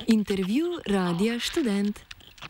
Intervju Radia Študent.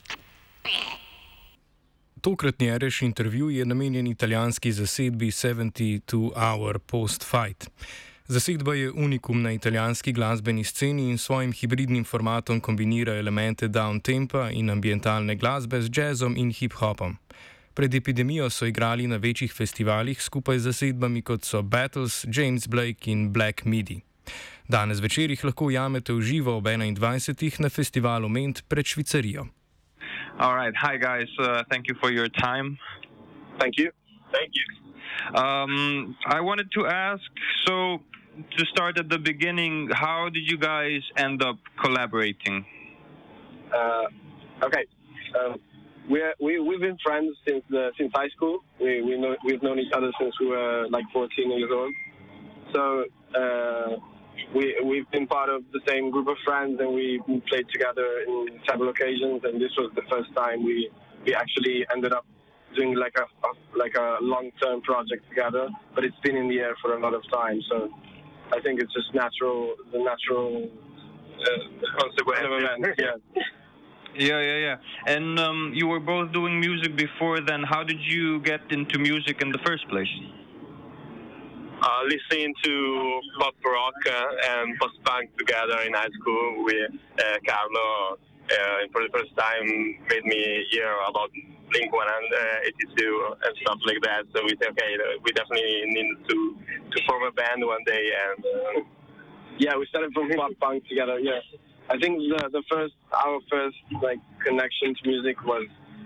Tokratni Ereš intervju je namenjen italijanski zasedbi 72 Hour Post Fight. Zasedba je unikum na italijanski glasbeni sceni in s svojim hibridnim formatom kombinira elemente downtempa in ambientalne glasbe z jazzom in hip-hopom. Pred epidemijo so igrali na večjih festivalih skupaj z zasedbami kot so Battles, James Blake in Black Midi. Danes večer jih lahko ujamete v živo ob 21. na festivalu Ment pred Švicarijo. All right. Hi, guys. Thank you for your time. Thank you. Thank you. I wanted to ask, so to start at the beginning, how did you guys end up collaborating? Okay. We've been friends since high school. We've known each other since we were like 14 years old. So we've been part of the same group of friends, and we played together in several occasions. And this was the first time we actually ended up doing like a long-term project together. But it's been in the air for a lot of time. So I think it's just the natural consequence of events. Yeah. Yeah. And you were both doing music before then. How did you get into music in the first place? Listening to pop rock and post-punk together in high school with Carlo, for the first time, made me hear about Blink-182 and stuff like that. So we said, okay, we definitely need to form a band one day. And yeah, we started from pop-punk together. Yeah, I think our first like connection to music was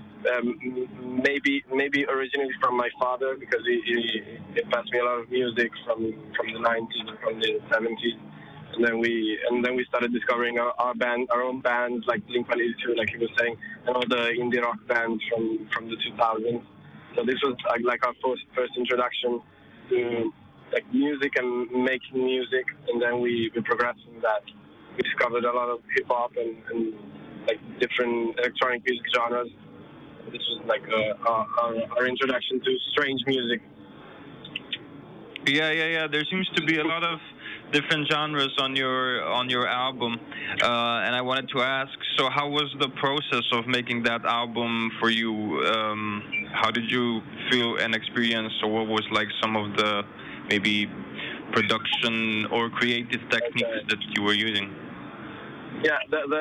maybe originally from my father, because he passed me a lot of music from the 90s and from the 70s, and then we started discovering our own bands like Blink-182, like he was saying, and all the indie rock bands from the 2000s. So this was like our first introduction to like music and making music, and then we progressed from that. We discovered a lot of hip hop and like different electronic music genres. This was like our introduction to strange music. Yeah. There seems to be a lot of different genres on your album, and I wanted to ask, so how was the process of making that album for you? How did you feel and experience, or what was like some of the maybe production or creative techniques that you were using? Yeah,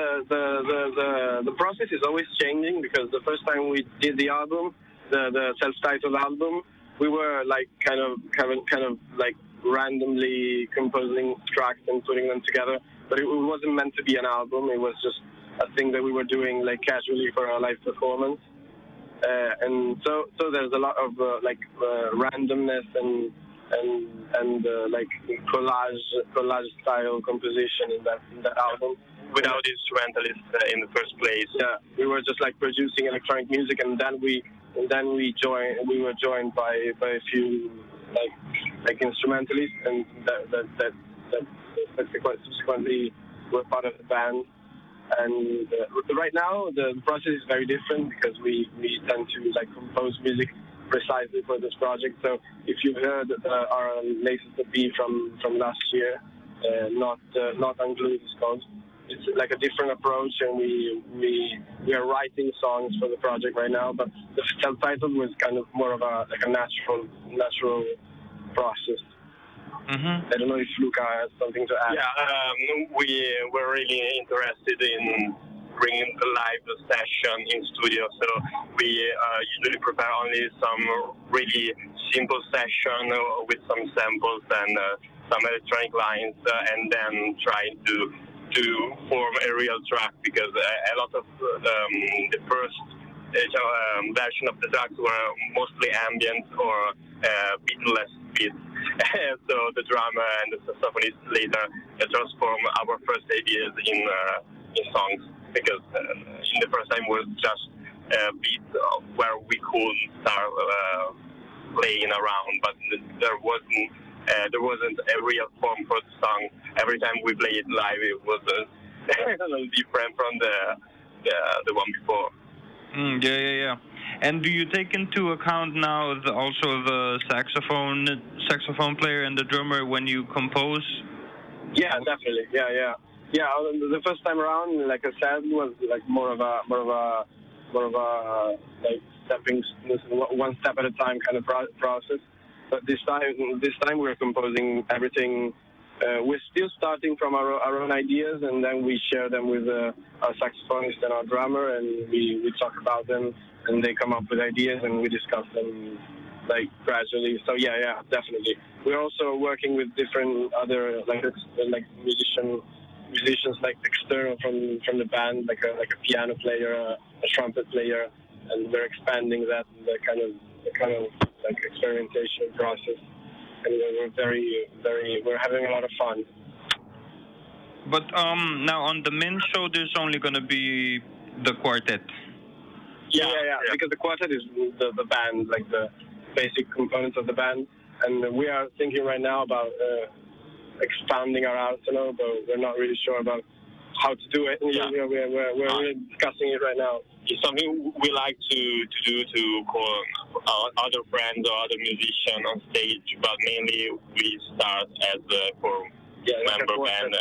the process is always changing, because the first time we did the album, the self-titled album, we were like kind of like randomly composing tracks and putting them together, but it wasn't meant to be an album. It was just a thing that we were doing like casually for our live performance, and so there's a lot of randomness and like collage style composition in that album. Without instrumentalists in the first place. Yeah, we were just like producing electronic music, and then we were joined by a few like instrumentalists, and that subsequently were part of the band. And right now the process is very different, because we tend to like compose music precisely for this project. So if you've heard our latest EP from last year, not Unglued it's called, it's like a different approach, and we are writing songs for the project right now. But the self-titled was kind of more of a natural process. Mm-hmm. I don't know if Luca has something to add. Yeah, we were really interested in bringing the live session in studio, so we usually prepare only some really simple session with some samples and some electronic lines, and then try to form a real track, because a lot of the first version of the tracks were mostly ambient or beatless beats. So the drummer and the saxophonist later transform our first ideas in songs, because in the first time was just beats where we could start playing around, but there wasn't a real form for the song. Every time we play it live, it was different from the one before. Yeah. And do you take into account now also the saxophone player and the drummer when you compose? Yeah, definitely. Yeah. Yeah, the first time around, like I said, was like more of a like one step at a time kind of process. But this time we're composing everything. We're still starting from our own ideas, and then we share them with our saxophonist and our drummer, and we talk about them, and they come up with ideas, and we discuss them like gradually. So yeah, definitely. We're also working with different other like musicians like external from the band, like a piano player, a trumpet player, and we're expanding that the kind of like experimentation process. And we're having a lot of fun. But now on the main show, there's only going to be the quartet. Yeah. Because the quartet is the band, like the basic components of the band, and we are thinking right now about expanding our arsenal, but we're not really sure about how to do it. Yeah. We're really discussing it right now. It's something we like to do to call other friends or other musicians on stage, but mainly we start as a member band.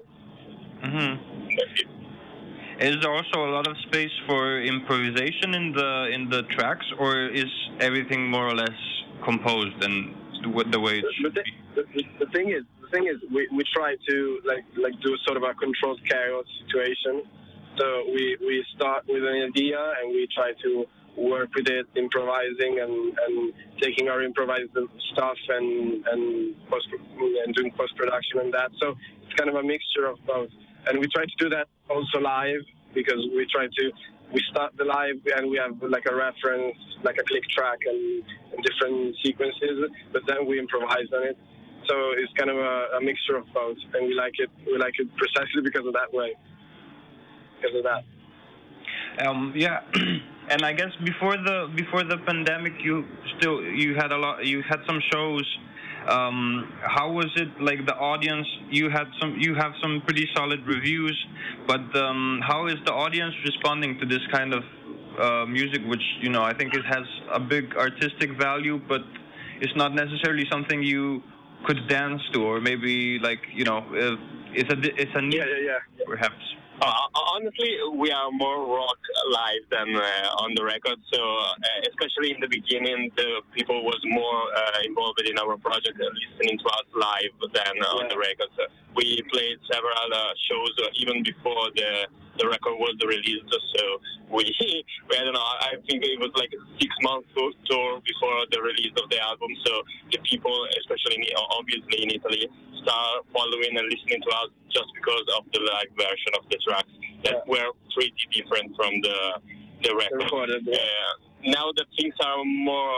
That's it. Is there also a lot of space for improvisation in the tracks, or is everything more or less composed and the way it should be? The thing is, we try to like do sort of a controlled chaos situation. So we start with an idea and we try to work with it, improvising and taking our improvised stuff and doing post production and that. So it's kind of a mixture of both. And we try to do that also live, because we start the live and we have like a reference, like a click track and different sequences, but then we improvise on it. So it's kind of a mixture of both, and we like it precisely because of that. Yeah, and I guess before the pandemic, you had some shows. How was it like the audience? You have some pretty solid reviews, but how is the audience responding to this kind of music, which I think it has a big artistic value, but it's not necessarily something you could dance to, or maybe it's a niche, perhaps. Honestly, we are more rock live than on the record. So, especially in the beginning, the people was more involved in our project, listening to us live than on the record. So we played several shows even before the record was released. So we I don't know. I think it was like a 6-month tour before the release of the album. So the people, especially obviously in Italy, start following and listening to us just because of the live version of the tracks that were pretty different from the record. Now that things are more,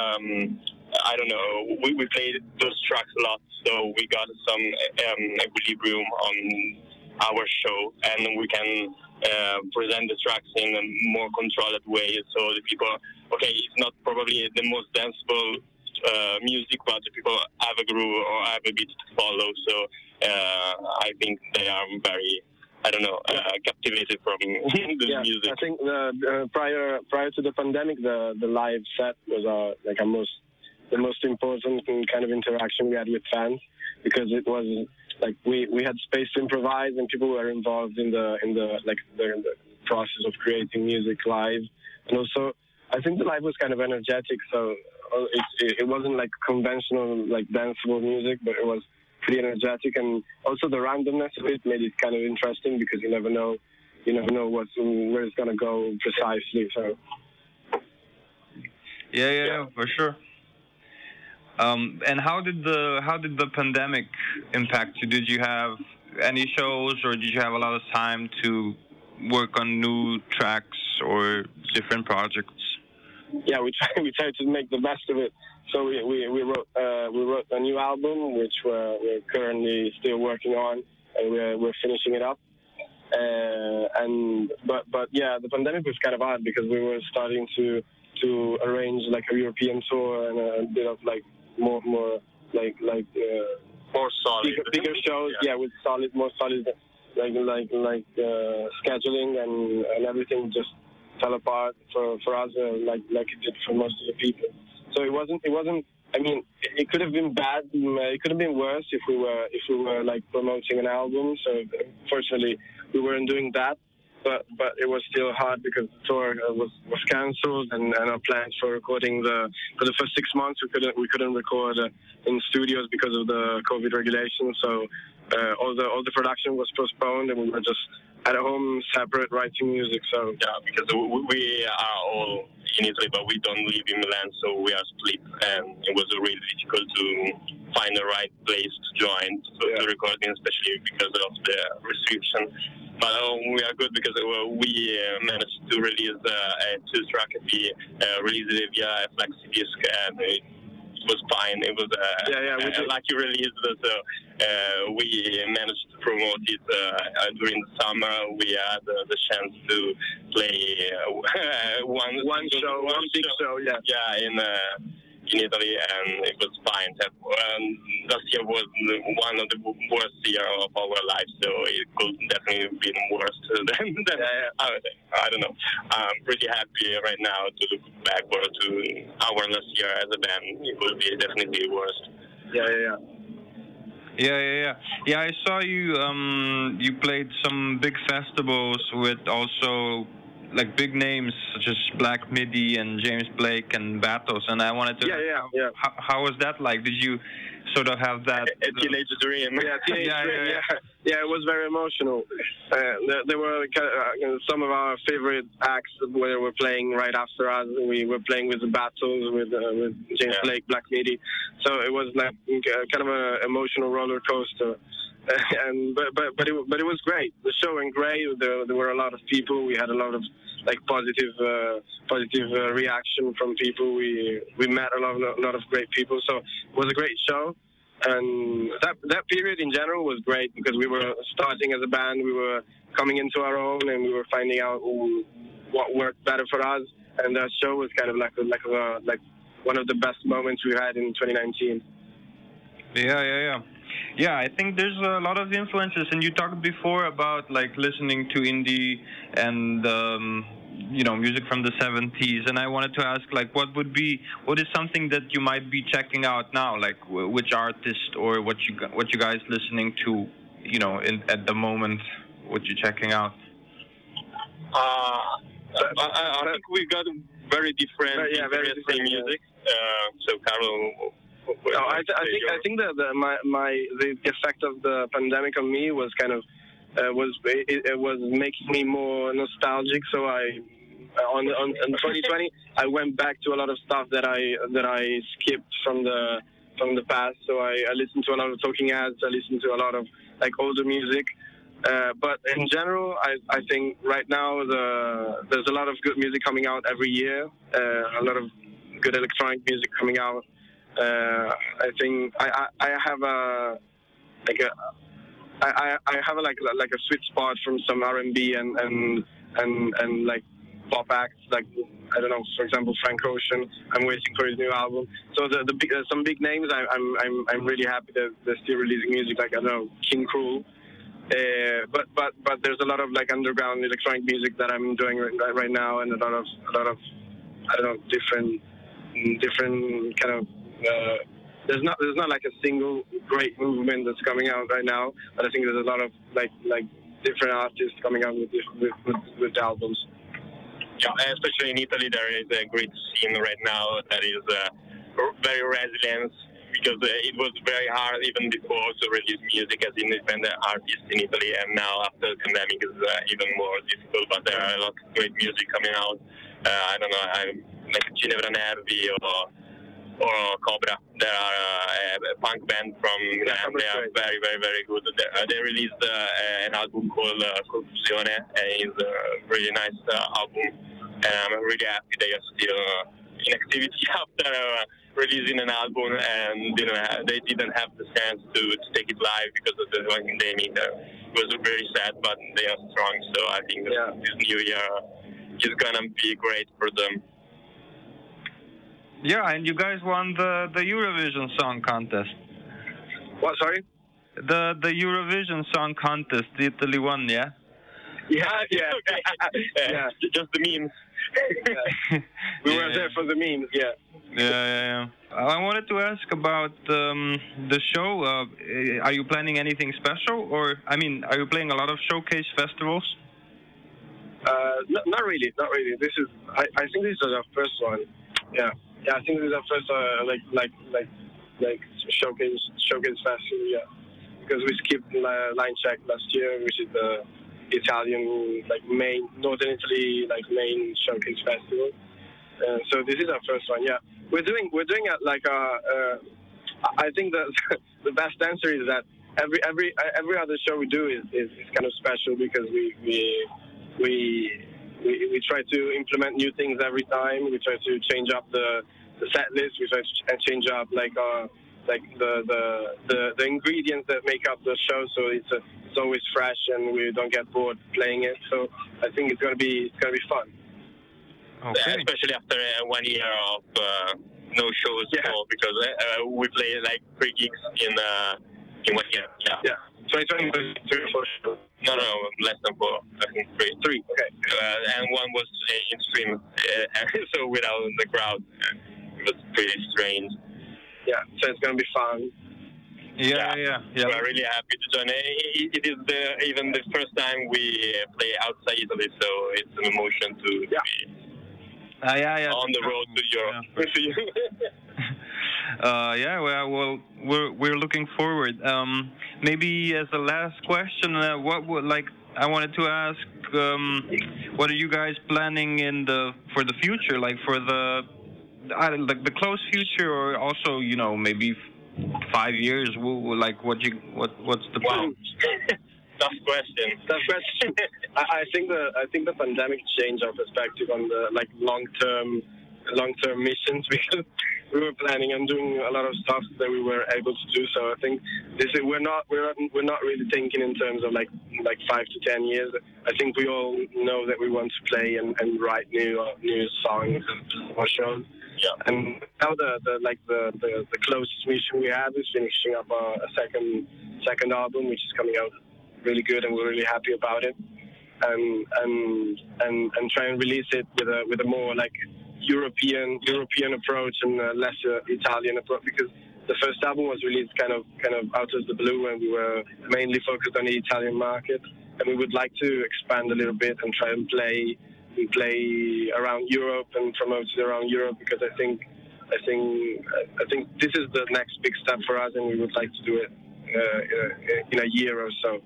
I don't know, we played those tracks a lot, so we got some equilibrium on our show, and we can present the tracks in a more controlled way, so the people, it's not probably the most danceable music, but the people have a groove or have a beat to follow, so I think they are very, captivated from the music. I think prior to the pandemic, the live set was the most important kind of interaction we had with fans, because it was like we had space to improvise, and people were involved in the process of creating music live. And also, I think the live was kind of energetic, so it wasn't like conventional like danceable music, but it was pretty energetic, and also the randomness of it made it kind of interesting, because you never know where it's gonna go precisely. So yeah, for sure. And how did the pandemic impact you? Did you have any shows, or did you have a lot of time to work on new tracks or different projects? Yeah, we tried to make the best of it. So we wrote a new album, which we're currently still working on, and we're finishing it up. But the pandemic was kind of hard, because we were starting to arrange like a European tour and a bit of like more solid, bigger shows. Yeah, with more solid scheduling, and everything just fell apart for us, like it did for most of the people. So it wasn't I mean, it could have been bad. It could have been worse if we were like promoting an album. So fortunately, we weren't doing that. But it was still hard because the tour was cancelled, and our plans for recording for the first 6 months we couldn't record in studios because of the COVID regulations. So all the production was postponed, and we were just at home separate writing music. So yeah, because we are all in Italy, but we don't live in Milan, so we are split, and it was really difficult to find the right place to join to recording, especially because of the restriction. But we are good because we managed to release a 2-track EP, released it via a flexi disc, and it was fine. It was a lucky release. So we managed to promote it during the summer. We had the chance to play one big show. In Italy, and it was fine. Last year was one of the worst years of our lives, so it could definitely have been worse than I don't know. I'm pretty happy right now to look backward to our last year as a band. It would be definitely worse. Yeah, I saw you. You played some big festivals with also like big names such as Black Midi and James Blake and Battles, and I wanted to. How was that like? Did you sort of have that? A teenage dream. Yeah, it was very emotional. There were some of our favorite acts were playing right after us. We were playing with the Battles, with James Blake, Black Midi. So it was like kind of an emotional roller coaster. But it was great. The show went great. There were a lot of people. We had a lot of like positive reaction from people. We met a lot of great people. So it was a great show. And that period in general was great because we were starting as a band. We were coming into our own, and we were finding out what worked better for us. And that show was kind of like one of the best moments we had in 2019. Yeah, I think there's a lot of influences, and you talked before about like listening to indie and music from the 70s, and I wanted to ask like what is something that you might be checking out now, like which artist or what you guys listening to, at the moment, what you checking out? I think we got very different music. So Carlo. I think that the effect of the pandemic on me was kind of it was making me more nostalgic. So on 2020 I went back to a lot of stuff that I skipped from the past. So I listened to a lot of Talking Heads. I listened to a lot of like older music. But in general, I think right now there's a lot of good music coming out every year. A lot of good electronic music coming out. I think I have a sweet spot from some R&B and like pop acts, like I don't know, for example, Frank Ocean. I'm waiting for his new album. So some big names. I'm really happy that they're still releasing music. Like I don't know, King Cruel. But there's a lot of like underground electronic music that I'm enjoying right now, and a lot of I don't know, different kind of. There's not like a single great movement that's coming out right now, but I think there's a lot of like different artists coming out with albums. Yeah, especially in Italy, there is a great scene right now that is very resilient, because it was very hard even before to release music as independent artists in Italy, and now after the pandemic is even more difficult. But there are a lot of great music coming out. I don't know, like Ginevra Nervi or Cobra. They are a punk band from Milan. They are very, very, very good. They released an album called Confusione, and it's a really nice album. And I'm really happy they are still in activity after releasing an album, and they didn't have the chance to take it live because of the pandemic. It was very sad, but they are strong. So I think this new year is gonna be great for them. Yeah, and you guys won the Eurovision Song Contest. What? Sorry? The Eurovision Song Contest, Italy won, yeah? Yeah. Yeah. Just the memes. We were there for the memes. Yeah. Yeah. I wanted to ask about the show. Are you planning anything special, or are you playing a lot of showcase festivals? Not really. This is. I think this is our first one. Yeah. I think this is our first like showcase festival. Yeah. Because we skipped Line Check last year, which is the Italian main Northern Italy main showcase festival. So this is our first one. Yeah. We're doing it I think that the best answer is that every other show we do is kind of special because we try to implement new things every time. We try to change up the set list. We try to change up the ingredients that make up the show, so it's always fresh and we don't get bored playing it. So I think it's gonna be fun. Okay. Especially after 1 year of no shows, because we play 3 gigs in 1 year. Yeah. 2020 was 3 or 4 shows. No, less than 4. I think 3. 3. Okay. And one was in stream, so without the crowd. It was pretty strange. Yeah, so it's gonna be fun. Yeah. We're really happy to join. It is even the first time we play outside Italy, so it's an emotion to be on the road to Europe. Well, we're looking forward. Maybe as a last question, I wanted to ask, what are you guys planning for the future, for the close future, or also maybe 5 years? What's the plan? Tough question. I think the pandemic changed our perspective on the long-term missions because we were planning on doing a lot of stuff that we were able to do. So I think we're not really thinking in terms of 5 to 10 years. I think we all know that we want to play and write new songs and more shows. Yeah. And now the closest mission we have is finishing up a second album, which is coming out really good, and we're really happy about it. And try and release it with a more European approach and less Italian approach, because the first album was released kind of out of the blue, and we were mainly focused on the Italian market, and we would like to expand a little bit and try and play around Europe and promote it around Europe, because I think this is the next big step for us, and we would like to do it in a year or so.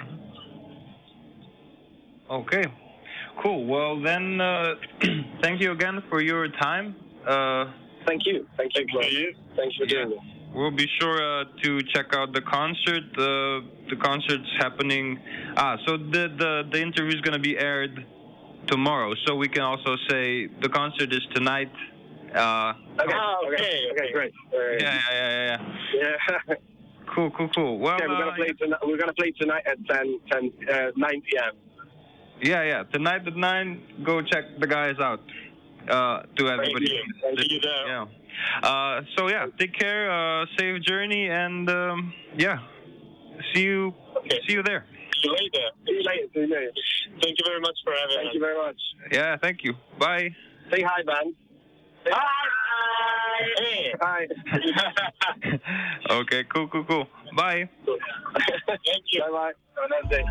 Okay, cool. Well then, thank you again for your time. Thank you. Thanks for doing this. We'll be sure to check out the concert. The concert's happening. So the interview is going to be aired tomorrow. So we can also say the concert is tonight. Okay, great. Yeah. Cool. Well, okay, we're gonna play tonight at 9 p.m. Yeah. Tonight at 9. Go check the guys out. To everybody. Thank you there. Yeah. Take care. Safe journey, and see you. Okay. See you there. See you later. Thank you very much for having us. Thank you very much. Yeah. Thank you. Bye. Say hi, man. Hi. Hey. Hi. Okay. Cool. Bye. Thank you. Bye. Have a nice day.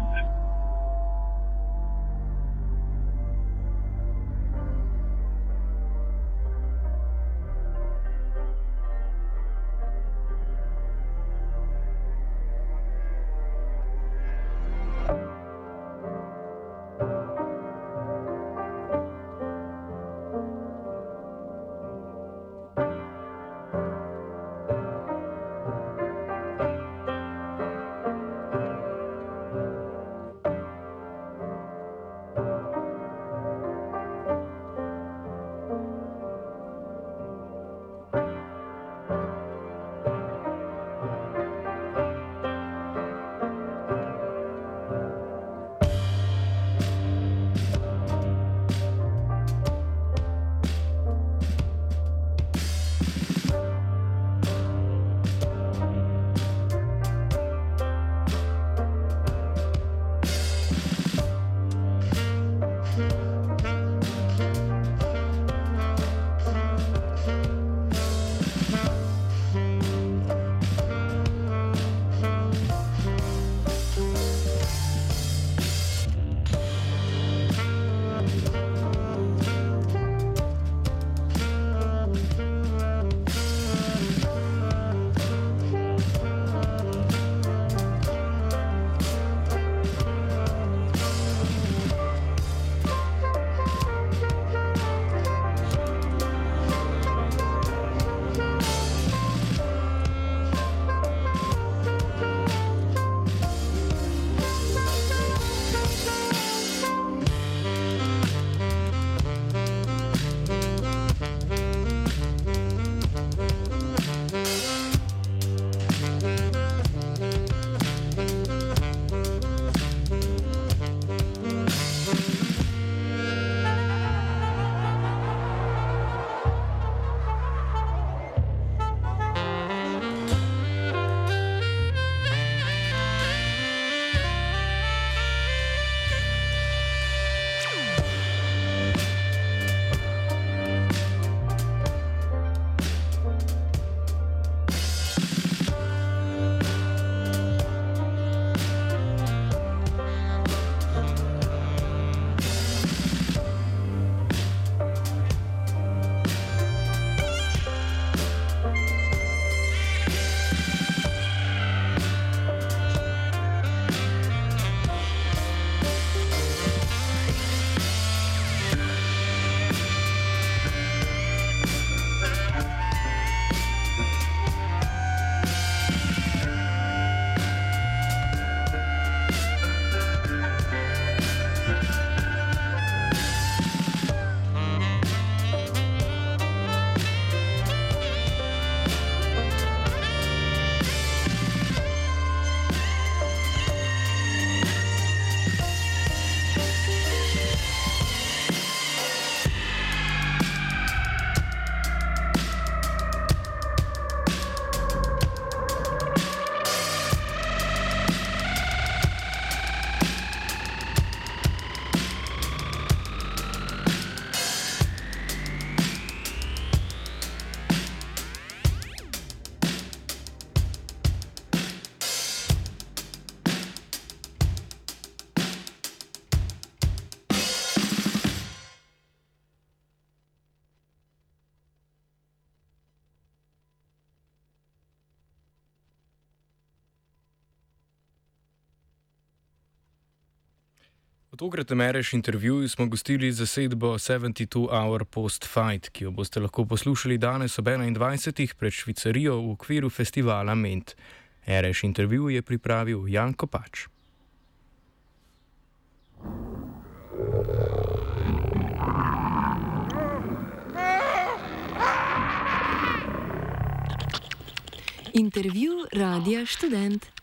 V tokratnem Ereš intervjuju smo gostili zasedbo 72 Hour Post Fight, ki jo boste lahko poslušali danes ob 21. pred Švicarijo v okviru festivala Ment. Ereš intervju je pripravil Jan Kopač. Intervju Radia Študent.